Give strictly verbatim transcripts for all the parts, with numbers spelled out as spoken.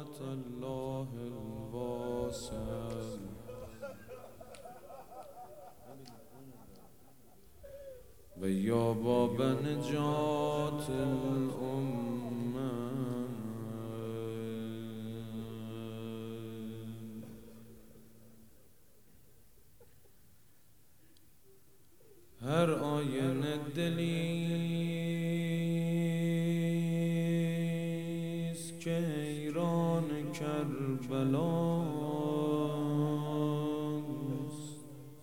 الله الواصل و یا باب نجات الامه هر آینه دلیست که ایران کربلاست،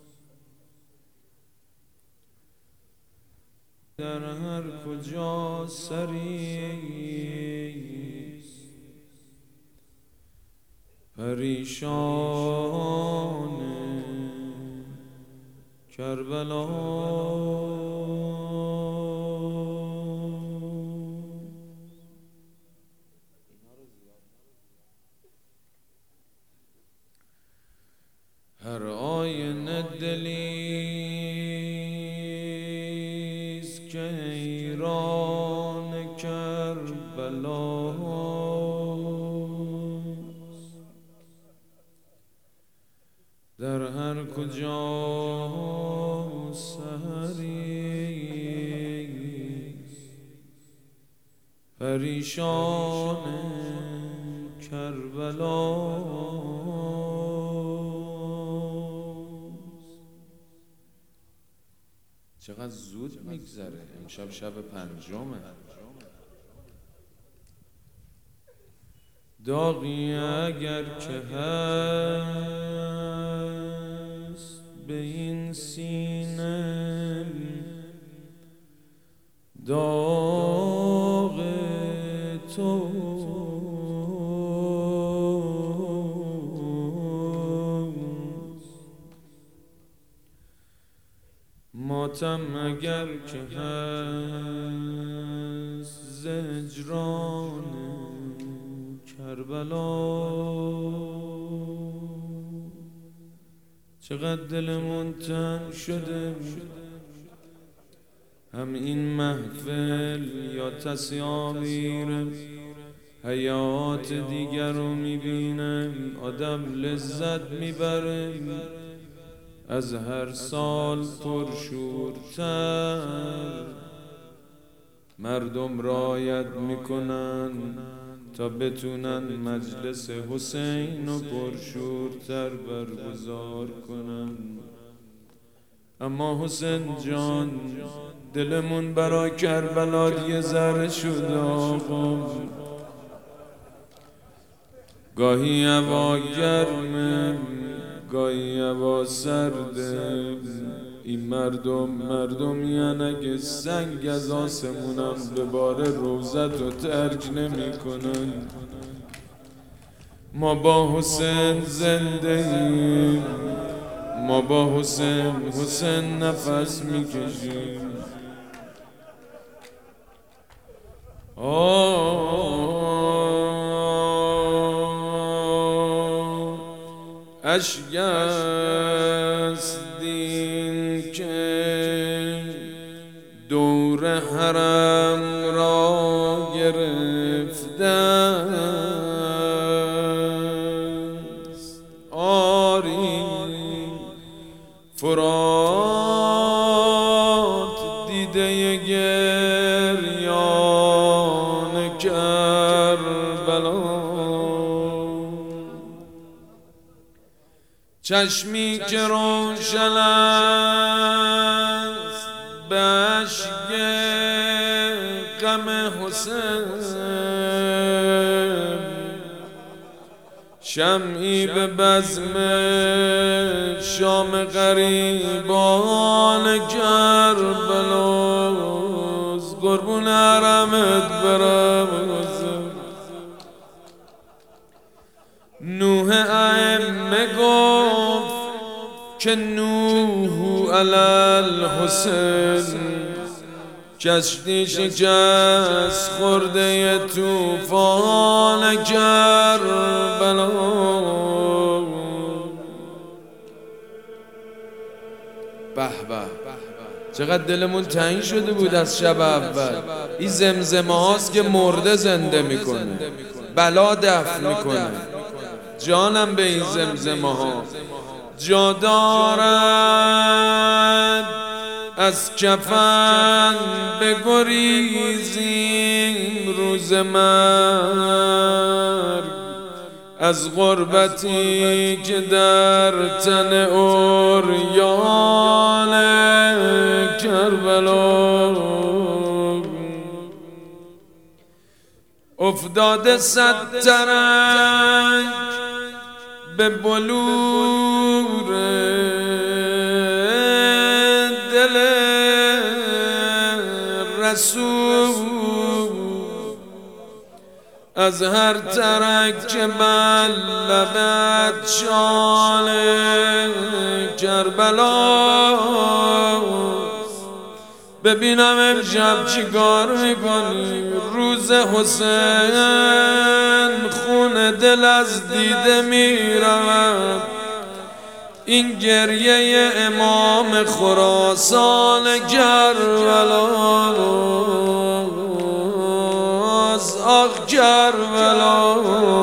در هر کجا سریست پریشان کربلا. هر آینه دلیست که ایران کربلاست، در هر کجا سحریست پریشان کربلاست. چقدر زود میگذره، امشب شب پنجمه. داغی اگر که هست به این سینه، داغ تو ماتم اگر که هست زجران کربلا. چقدر دلمون تنگ شده، هم این محفل یا تصاویر حیات دیگر رو میبینه، آدم لذت میبره از هر سال پرشورتر. مردم رعایت میکنن تا بتونن مجلس حسین رو پرشورتر برگزار کنن. اما حسین جان، دلمون برای کربلا یه ذره شد آقا. گاهی هوا گرمه، گاهی هوا سرده. این مردم مردم یعنی اگه سنگ از آسمونم به بار روزت رو ترک نمی کنن. ما با حسین زنده ایم، ما با حسین حسین نفس می کشیم. اشک است دین که دور حرم را گرفته است. آری فرات دیده گریان کربلا، چشمی که روشن است به اشک غم حسین، شمعی به بزم شام غریبان کربلاست. قربون حرمت برم نوح ائمه گفت که نوح علی الحسین، کشتی شکست خورده طوفان کربلا. به به چقدر دلمون تنگ شده بود از شب اول. این زمزمه هاست که مرده زنده میکنه. بلا دفع میکنه. جانم به این زمزمه ها جا دارد، از کفن بگریزیم روز مرگ، از غربتی که در تن عریان کربلا افتاده صد ترنج به بلور دل رسول، از هر ترک که بر لبت شال کربلا. ببینم امشب چی کار میکنی، روز حسین خون دل از دیده میرود. این گریه امام خراسان کربلاست، آخ کربلا.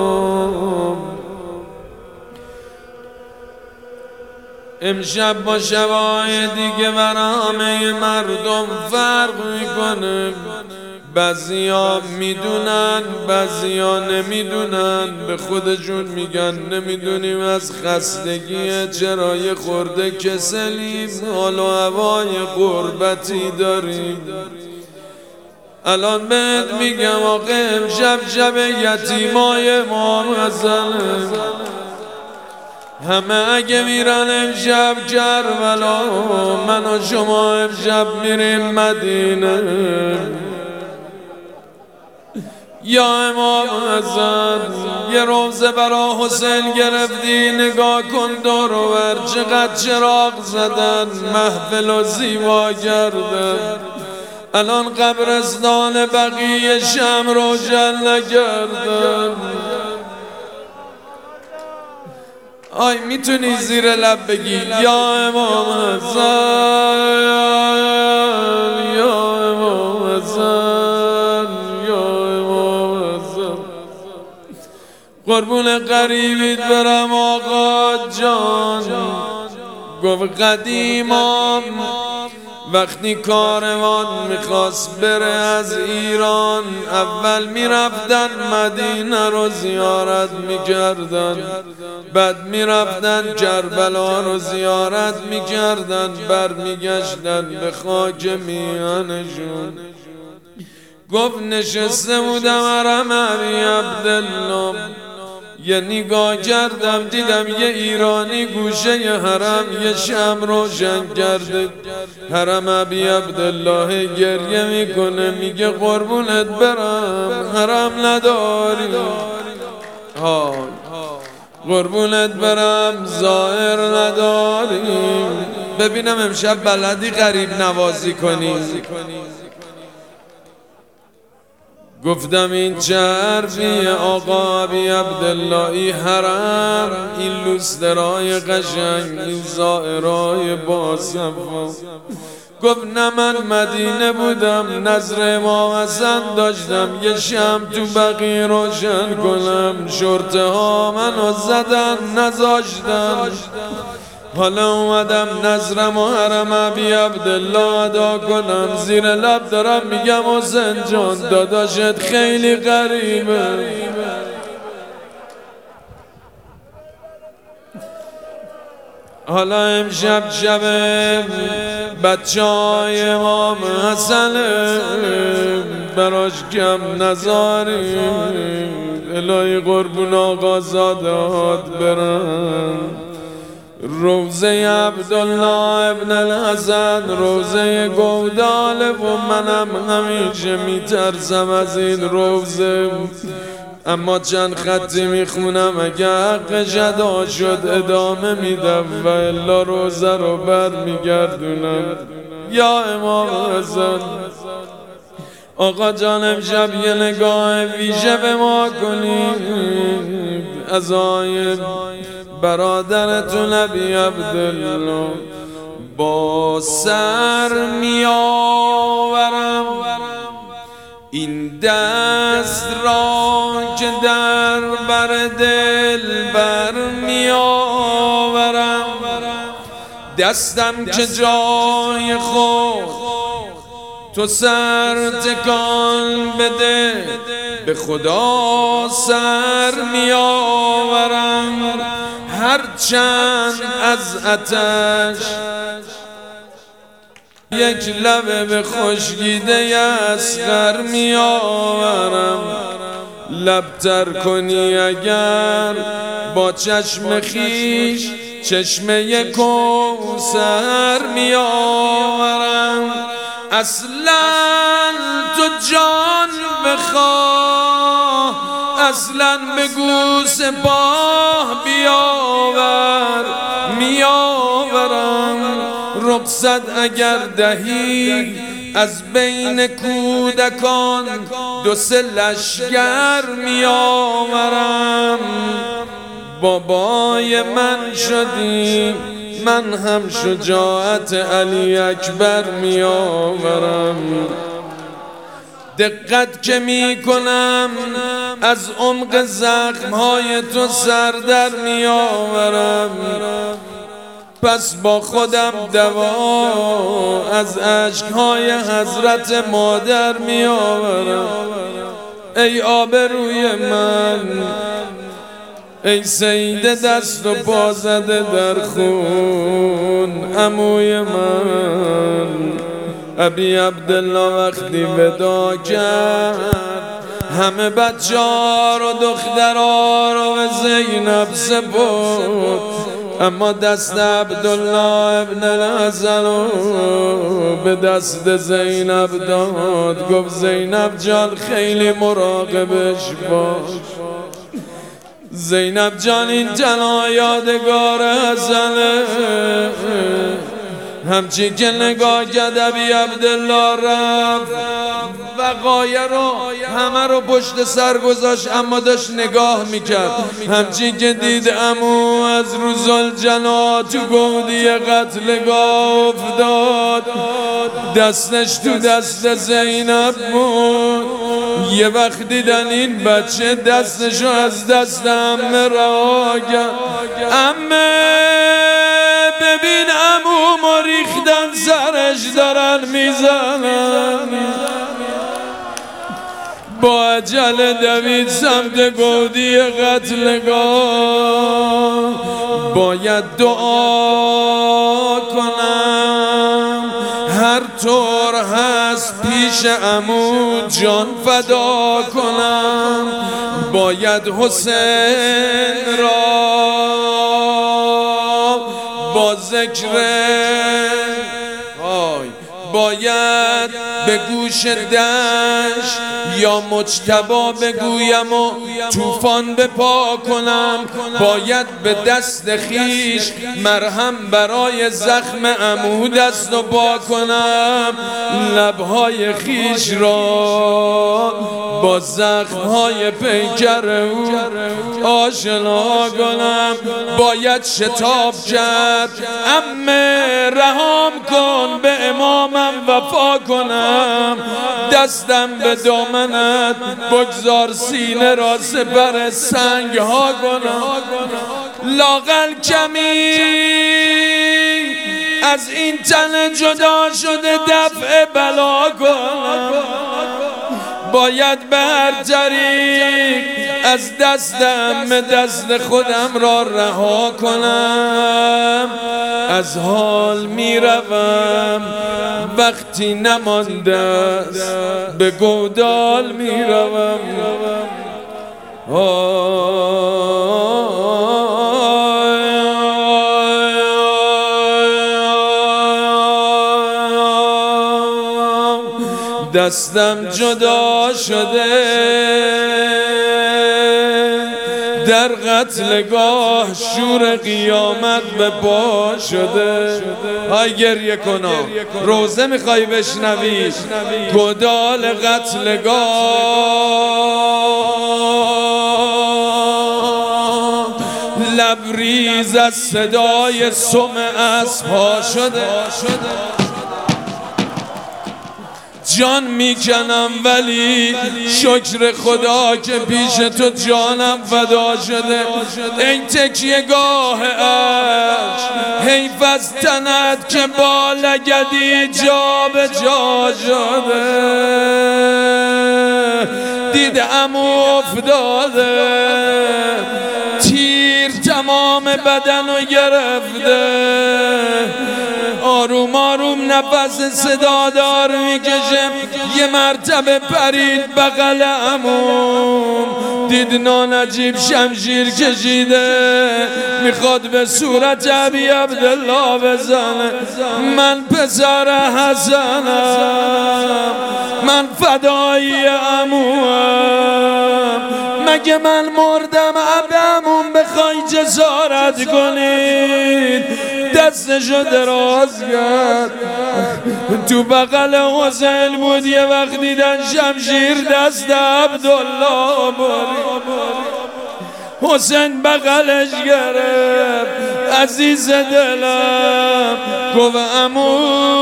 امشب با شبای دیگه بر همه مردم فرق میکنه. بعضیا میدونن بعضیا نمیدونن، به خودشون میگن نمیدونیم از خستگی چرای خورده کسلیم، حال و هوای غربتی داریم. الان بهت میگم آقا امشب شب یتیمای امام حسنه. همه اگه میرن امشب کربلا، من و شما امشب میریم مدینه. یا امام حسن یه روزه برا حسین گرفتی، نگاه کن دور و بر چقدر چراغ زدن، محفل و زیبا کردن. الان قبرستان بقیه شم روشن نکردن. آی میتونی زیر لب بگی یا امام حسن، یا امام حسن، یا امام حسن. قربون قریبیت برم آقا جان. گفت قدیمام وقتی کاروان میخواست بره از ایران، اول میرفتن مدینه رو زیارت میکردن، بعد میرفتن کربلا رو زیارت میکردن، برمیگشتن به خاک میانشون. گفت نشسته بودم حرم ابی عبدالله، یه نگاه کردم دیدم یه ایرانی گوشه ی حرم یه شم روشن کرده. حرم ابی عبدالله گریه میکنه، میگه قربونت برم حرم نداری، ها قربونت برم ظاهر نداری. ببینم امشب بلدی غریب نوازی کنی. گفتم این چه حرفی آقا ابی عبدالله، این حرم، این لوسترای قشنگ، این زائرای باصفا. گفت نه من مدینه بودم، نظر امام حسن داشتم یه شم تو بقیع روشن کنم، شرطه ها منو زدن نذاشتن. حالا اومدم نظرم و حرم ابی عبدالله ادا کنم. زیر لب دارم میگم حسین جان داداشت خیلی غریبه. حالا امشب شب بچه های امام حسنه، براش کم نذاریم. الهی قربون آقا زادات برن. روزه عبدالله ابن الحسن روزه گوداله و منم همیشه میترسم از این روزه، اما چند خطی میخونم اگه حقش ادا شد ادامه میدم و الا روزه رو بر میگردونم. یا امام حسن آقا جان امشب یه نگاه ویژه به ما کنید. از آین برادرتون ابی عبدالله با سر میآورم این دست را که در بر دل بر می آورم، دستم که جای خود تو سر تکان بده، به خدا سر می آورم. هرچند از آتش یک لب به خشکیده اصغر می آورم. لب تر کنی اگر با چشم خیش چشمه کوثر می آورم. اصلا تو جان بخواه، اصلا بگو سپاه بیاور می آورم. رخصت اگر دهی از بین کودکان دو سه لشگر می آورم. بابای من شدی من هم شجاعت علی اکبر می آورم. دقت که می کنم از عمق زخمهای تو سر در می آورم. پس با خودم دوا از اشکهای حضرت مادر می آورم. ای آبروی من، ای سید دست و پا زده در خون عموی من. ابی عبدالله وقتی ودا کرد همه بچه ها رو دخترها رو به زینب سپرد، اما دست عبدالله ابن الحسن رو به دست زینب داد. گفت زینب جان خیلی مراقبش باش. زینب جان این تنها یادگار حسنه. همچی که نگاه کرد ابی عبدالله رفت وقایع رو همه رو پشت سر گذاشت، اما داشت نگاه میکرد. همچی که دید عمو از رو زلجنا تو گودی قتلگاه افتاد، دستش تو دست زینب بود. یه وقت دیدن این بچه دستشو از دست عمه رها کرد. عمه ببین عمو ما ریختن سرش دارن میزنن. با عجله دوید سمت گودی قتلگاه. باید دعا کنم هر طور هست پیش عمو جان فدا کنم. باید حسین را با ذکر باید به گوش دشت یا مجتبا بگویم و طوفان بپا کنم. باید به دست خیش مرهم برای زخم عمو دست و پا کنم. لبهای خیش را با زخمهای پیکر او آشنا کنم. باید شتاب کرد عمه رهام کن به امامم وفا کنم. دستم به دامنت بگذار سینه را سپر سنگ ها کنم. لااقل کمی از این تن جدا شده دفع بلا کنم. باید به هر طریق از دستم دست خودم را رها کنم. از حال می روم وقتی نمانده است به گودال می روم. دستم جدا شده در قتلگاه، شور قیامت به پا شده. های گریه کنا روزه میخوای بشنوی گودال قتلگاه. لبریز از صدای سم اسب‌ها شده. جان میکنم ولی شکر خدا که پیش تو جانم فدا شده. ای تکیه گاه عشق حیف از تنت که با لگدی جا به جا شده. دیدم افتاده تیر تمام بدن رو گرفته، آروم آروم نفس صدادار میکشه. یه مرتبه پرید بغل عموم، دید نانجیب شمشیر کشیده میخواد به صورت ابی عبدالله بزنه. من پسر حسنم، من فدایی عموم، مگه من مردم ابی عموم بخوای جسارت کنید؟ دستشو دراز کرد تو بغل حسین بود. یه وقت دیدن شمشیر دست عبدالله برید، حسین بغلش گرفت عزیز دلم، گفت عمو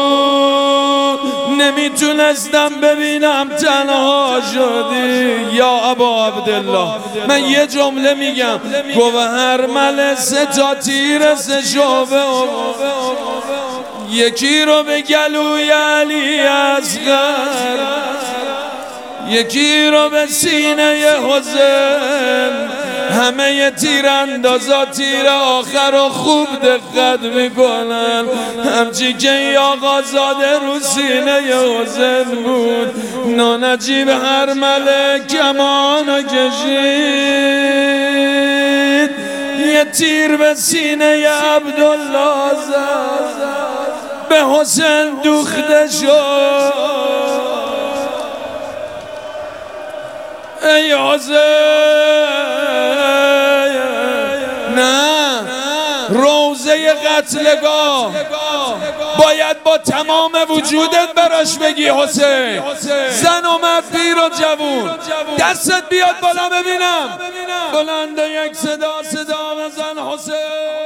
نمیتونستم ببینم تنها شدی یا ابا عبدالله. من یه جمله میگم، گفت هر مل سه تا تیر سه شعبه، یکی رو به گلوی علی اصغر، یکی رو به سینه حسین. همه ی تیر اندازا تیر آخر رو خوب دقت میکنن، همچی که ای آقا زاده رو سینه حسین بود. نانجیب هر ملک کمانو کشید، یه تیر به سینه عبدالله زد، به حسین دوخته شد. ای حسین نه، روزه قتلگاه باید با تمام وجودت براش بگی حسین. زن و مرد پیر و جوون دستت بیاد بالا ببینم، بلند یک صدا صدا بزن حسین.